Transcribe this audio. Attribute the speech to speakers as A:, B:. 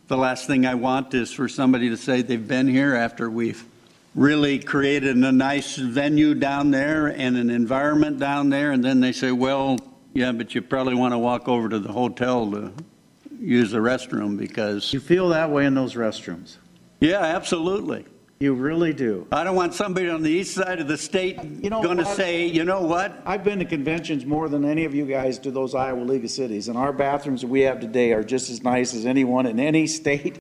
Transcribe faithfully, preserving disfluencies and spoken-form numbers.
A: the last thing I want is for somebody to say they've been here after we've really created a nice venue down there and an environment down there, and then they say, well, yeah, but you probably want to walk over to the hotel to use the restroom because...
B: You feel that way in those restrooms.
A: Yeah, absolutely.
B: You really do.
A: I don't want somebody on the east side of the state
B: You know
A: going to
B: what?
A: say, you know what?
B: I've been to conventions more than any of you guys to those Iowa League of Cities, and our bathrooms that we have today are just as nice as anyone in any state